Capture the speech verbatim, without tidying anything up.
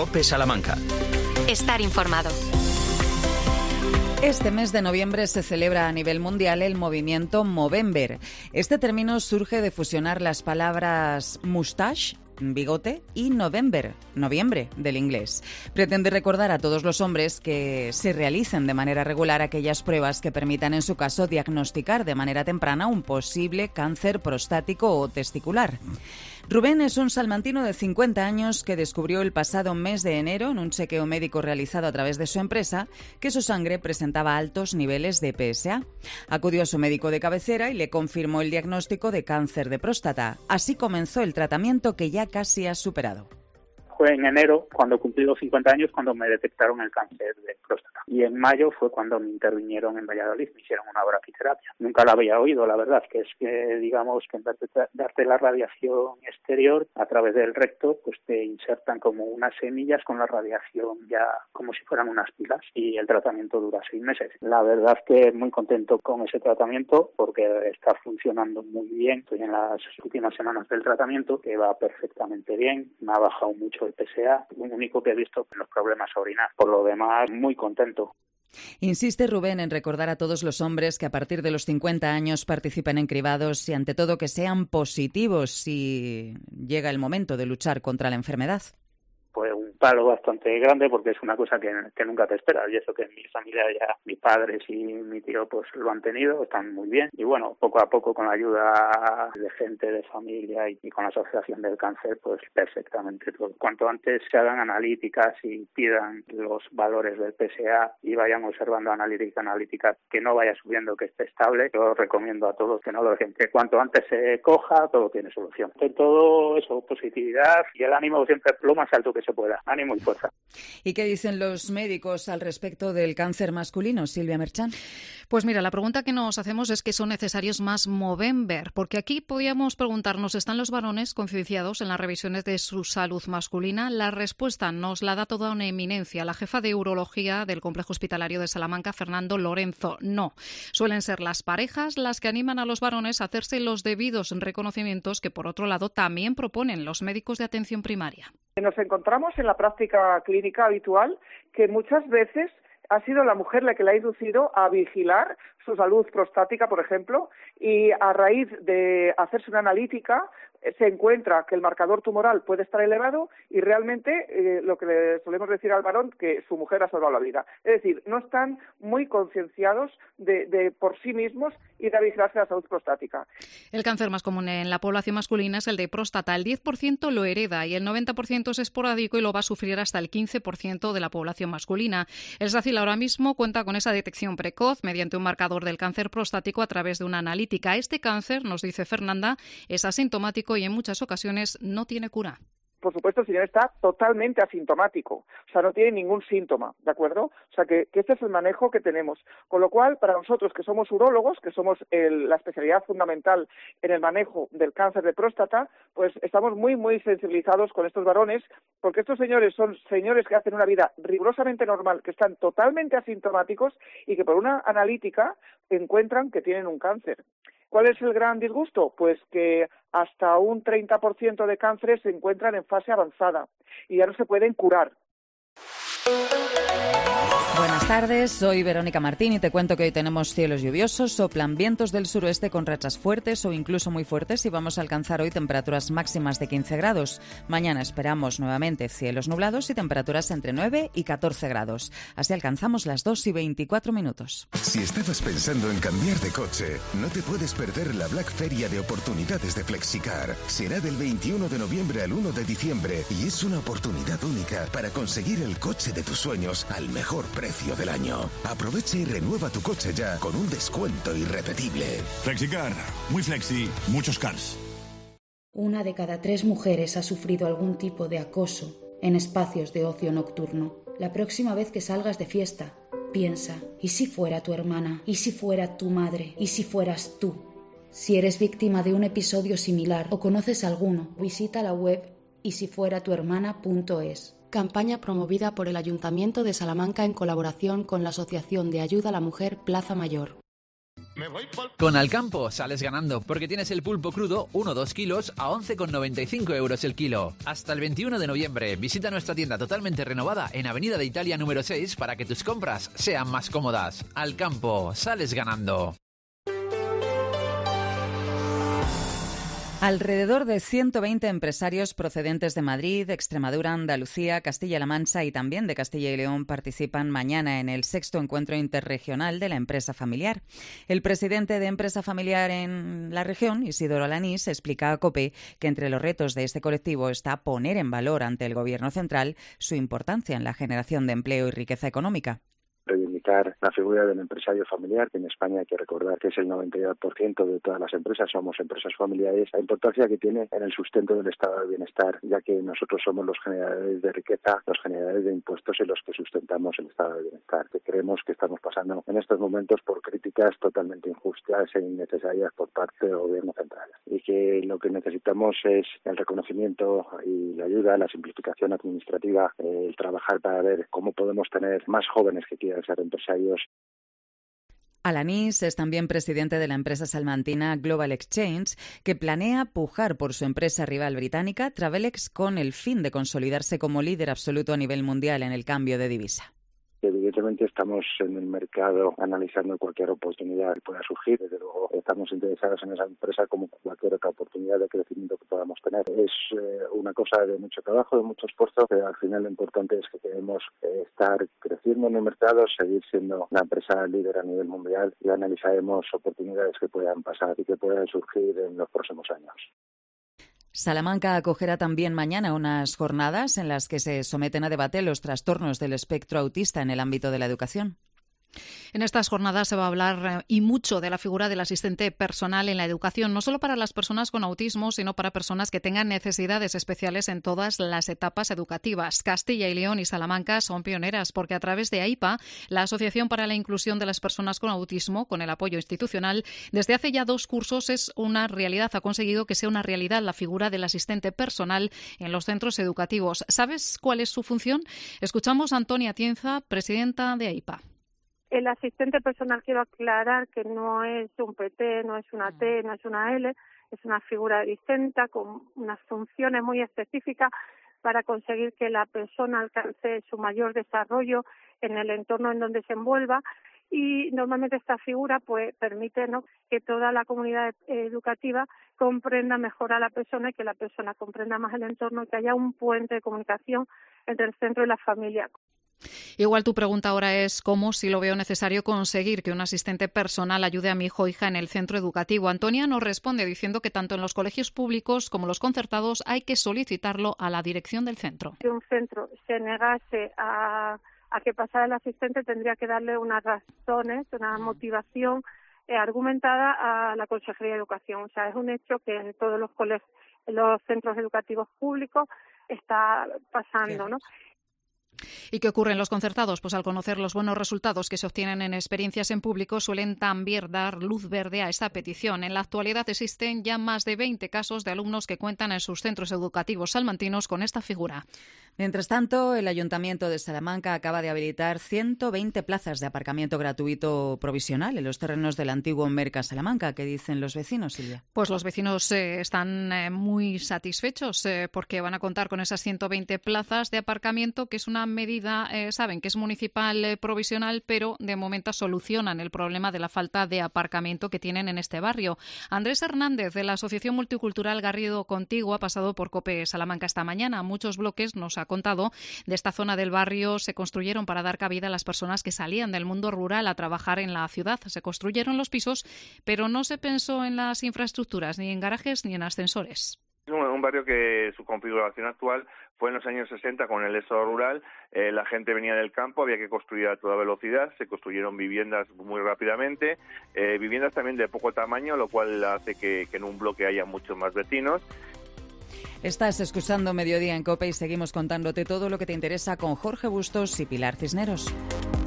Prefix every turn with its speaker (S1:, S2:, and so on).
S1: COPE Salamanca.
S2: Estar informado.
S3: Este mes de noviembre se celebra a nivel mundial el movimiento Movember. Este término surge de fusionar las palabras moustache, bigote, y November, noviembre, del inglés. Pretende recordar a todos los hombres que se realicen de manera regular aquellas pruebas que permitan, en su caso, diagnosticar de manera temprana un posible cáncer prostático o testicular. Rubén es un salmantino de cincuenta años que descubrió el pasado mes de enero, en un chequeo médico realizado a través de su empresa, que su sangre presentaba altos niveles de P S A. Acudió a su médico de cabecera y le confirmó el diagnóstico de cáncer de próstata. Así comenzó el tratamiento que ya casi ha superado.
S4: Fue en enero, cuando cumplí los cincuenta años, cuando me detectaron el cáncer de próstata. Y en mayo fue cuando me intervinieron en Valladolid, me hicieron una brachyterapia. Nunca la había oído, la verdad, que es que, digamos, que en vez de darte la radiación exterior a través del recto, pues te insertan como unas semillas con la radiación ya como si fueran unas pilas, y el tratamiento dura seis meses. La verdad es que muy contento con ese tratamiento porque está funcionando muy bien. Estoy en las últimas semanas del tratamiento, que va perfectamente bien, me ha bajado mucho el P S A, lo único que he visto en los problemas a orinar. Por lo demás, muy contento.
S3: Insiste Rubén en recordar a todos los hombres que a partir de los cincuenta años participen en cribados y, ante todo, que sean positivos si llega el momento de luchar contra la enfermedad.
S4: Pues un palo bastante grande porque es una cosa que, que nunca te esperas, y eso que en mi familia ya mis padres y mi tío pues lo han tenido, están muy bien, y bueno, poco a poco con la ayuda de gente de familia y, y con la asociación del cáncer, pues perfectamente todo. Cuanto antes se hagan analíticas y pidan los valores del P S A y vayan observando analítica analítica que no vaya subiendo, que esté estable, yo recomiendo a todos que no lo dejen, que cuanto antes se coja todo tiene solución. De todo eso, positividad y el ánimo siempre lo más alto que se pueda. Ánimo y fuerza.
S3: ¿Y qué dicen los médicos al respecto del cáncer masculino, Silvia Merchán?
S5: Pues mira, la pregunta que nos hacemos es que son necesarios más Movember, porque aquí podíamos preguntarnos, ¿están los varones concienciados en las revisiones de su salud masculina? La respuesta nos la da toda una eminencia, la jefa de urología del Complejo Hospitalario de Salamanca, Fernando Lorenzo. No, suelen ser las parejas las que animan a los varones a hacerse los debidos reconocimientos que, por otro lado, también proponen los médicos de atención primaria.
S6: Nos encontramos en la práctica clínica habitual que muchas veces ha sido la mujer la que le ha inducido a vigilar su salud prostática, por ejemplo, y a raíz de hacerse una analítica se encuentra que el marcador tumoral puede estar elevado y realmente eh, lo que le solemos decir al varón, que su mujer ha salvado la vida. Es decir, no están muy concienciados de, de por sí mismos y de vigilarse la salud prostática.
S5: El cáncer más común en la población masculina es el de próstata. El diez por ciento lo hereda y el noventa por ciento es esporádico y lo va a sufrir hasta el quince por ciento de la población masculina. El SACIL ahora mismo cuenta con esa detección precoz mediante un marcador del cáncer prostático a través de una analítica. Este cáncer, nos dice Fernanda, es asintomático y en muchas ocasiones no tiene cura.
S6: Por supuesto, el señor está totalmente asintomático, o sea, no tiene ningún síntoma, ¿de acuerdo? O sea, que, que este es el manejo que tenemos. Con lo cual, para nosotros que somos urólogos, que somos el, la especialidad fundamental en el manejo del cáncer de próstata, pues estamos muy, muy sensibilizados con estos varones, porque estos señores son señores que hacen una vida rigurosamente normal, que están totalmente asintomáticos y que por una analítica encuentran que tienen un cáncer. ¿Cuál es el gran disgusto? Pues que hasta un treinta por ciento de cánceres se encuentran en fase avanzada y ya no se pueden curar.
S3: Buenas tardes, soy Verónica Martín y te cuento que hoy tenemos cielos lluviosos, soplan vientos del suroeste con rachas fuertes o incluso muy fuertes y vamos a alcanzar hoy temperaturas máximas de quince grados. Mañana esperamos nuevamente cielos nublados y temperaturas entre nueve y catorce grados. Así alcanzamos las dos y veinticuatro minutos.
S7: Si estabas pensando en cambiar de coche, no te puedes perder la Black Feria de oportunidades de Flexicar. Será del veintiuno de noviembre al uno de diciembre y es una oportunidad única para conseguir el coche de tus sueños al mejor precio del año. Aprovecha y renueva tu coche ya con un descuento irrepetible.
S8: Flexicar, muy flexi, muchos cars.
S9: Una de cada tres mujeres ha sufrido algún tipo de acoso en espacios de ocio nocturno. La próxima vez que salgas de fiesta, piensa, ¿y si fuera tu hermana? ¿Y si fuera tu madre? ¿Y si fueras tú? Si eres víctima de un episodio similar o conoces alguno, visita la web y si fuera tu hermana punto es.
S10: Campaña promovida por el Ayuntamiento de Salamanca en colaboración con la Asociación de Ayuda a la Mujer Plaza Mayor.
S1: Con Alcampo sales ganando porque tienes el pulpo crudo uno o dos kilos a once con noventa y cinco euros el kilo. Hasta el veintiuno de noviembre visita nuestra tienda totalmente renovada en Avenida de Italia número seis para que tus compras sean más cómodas. Alcampo, sales ganando.
S3: Alrededor de ciento veinte empresarios procedentes de Madrid, Extremadura, Andalucía, Castilla-La Mancha y también de Castilla y León participan mañana en el sexto encuentro interregional de la empresa familiar. El presidente de Empresa Familiar en la región, Isidoro Alanís, explica a COPE que entre los retos de este colectivo está poner en valor ante el Gobierno central su importancia en la generación de empleo y riqueza económica.
S10: Reivindicar la figura del empresario familiar, que en España hay que recordar que es el noventa y dos por ciento de todas las empresas, somos empresas familiares, la importancia que tiene en el sustento del estado de bienestar, ya que nosotros somos los generadores de riqueza, los generadores de impuestos y los que sustentamos el estado de bienestar, que creemos que estamos pasando en estos momentos por críticas totalmente injustas e innecesarias por parte del Gobierno central, y que lo que necesitamos es el reconocimiento y la ayuda, la simplificación administrativa, eh, el trabajar para ver cómo podemos tener más jóvenes que quieran ser empresarios.
S3: Alanís es también presidente de la empresa salmantina Global Exchange, que planea pujar por su empresa rival británica, Travelex, con el fin de consolidarse como líder absoluto a nivel mundial en el cambio de divisa.
S10: Evidentemente estamos en el mercado analizando cualquier oportunidad que pueda surgir. Desde luego estamos interesados en esa empresa como cualquier otra oportunidad de crecimiento que podamos tener. Es eh, una cosa de mucho trabajo, de mucho esfuerzo, pero al final lo importante es que queremos eh, estar creciendo en el mercado, seguir siendo una empresa líder a nivel mundial y analizaremos oportunidades que puedan pasar y que puedan surgir en los próximos años.
S3: Salamanca acogerá también mañana unas jornadas en las que se someten a debate los trastornos del espectro autista en el ámbito de la educación.
S5: En estas jornadas se va a hablar y mucho de la figura del asistente personal en la educación, no solo para las personas con autismo, sino para personas que tengan necesidades especiales en todas las etapas educativas. Castilla y León y Salamanca son pioneras porque a través de AIPA, la Asociación para la Inclusión de las Personas con Autismo, con el apoyo institucional, desde hace ya dos cursos es una realidad, ha conseguido que sea una realidad la figura del asistente personal en los centros educativos. ¿Sabes cuál es su función? Escuchamos a Antonia Tienza, presidenta de AIPA.
S11: El asistente personal, quiero aclarar que no es un P T, no es una T, no es una L, es una figura distinta con unas funciones muy específicas para conseguir que la persona alcance su mayor desarrollo en el entorno en donde se envuelva, y normalmente esta figura pues permite, ¿no?, que toda la comunidad educativa comprenda mejor a la persona y que la persona comprenda más el entorno y que haya un puente de comunicación entre el centro y la familia.
S5: Igual tu pregunta ahora es cómo, si lo veo necesario, conseguir que un asistente personal ayude a mi hijo o hija en el centro educativo. Antonia nos responde diciendo que tanto en los colegios públicos como los concertados hay que solicitarlo a la dirección del centro.
S11: Si un centro se negase a, a que pasara el asistente, tendría que darle unas razones, una motivación eh, argumentada a la Consejería de Educación. O sea, es un hecho que en todos los colegios, en los centros educativos públicos está pasando, ¿no?
S5: ¿Y qué ocurre en los concertados? Pues al conocer los buenos resultados que se obtienen en experiencias en público, suelen también dar luz verde a esta petición. En la actualidad existen ya más de veinte casos de alumnos que cuentan en sus centros educativos salmantinos con esta figura.
S3: Mientras tanto, el Ayuntamiento de Salamanca acaba de habilitar ciento veinte plazas de aparcamiento gratuito provisional en los terrenos del antiguo Merca Salamanca. ¿Qué dicen los vecinos, Silvia?
S5: Pues los vecinos eh, están eh, muy satisfechos eh, porque van a contar con esas ciento veinte plazas de aparcamiento, que es una medida, eh, saben que es municipal eh, provisional, pero de momento solucionan el problema de la falta de aparcamiento que tienen en este barrio. Andrés Hernández, de la Asociación Multicultural Garrido Contigo, ha pasado por COPE Salamanca esta mañana. Muchos bloques, nos ha contado, de esta zona del barrio se construyeron para dar cabida a las personas que salían del mundo rural a trabajar en la ciudad. Se construyeron los pisos, pero no se pensó en las infraestructuras, ni en garajes ni en ascensores.
S12: Es un, un barrio que su configuración actual fue en los años sesenta con el éxodo rural. Eh, la gente venía del campo, había que construir a toda velocidad, se construyeron viviendas muy rápidamente, eh, viviendas también de poco tamaño, lo cual hace que, que en un bloque haya muchos más vecinos.
S3: Estás escuchando Mediodía en COPE y seguimos contándote todo lo que te interesa con Jorge Bustos y Pilar Cisneros.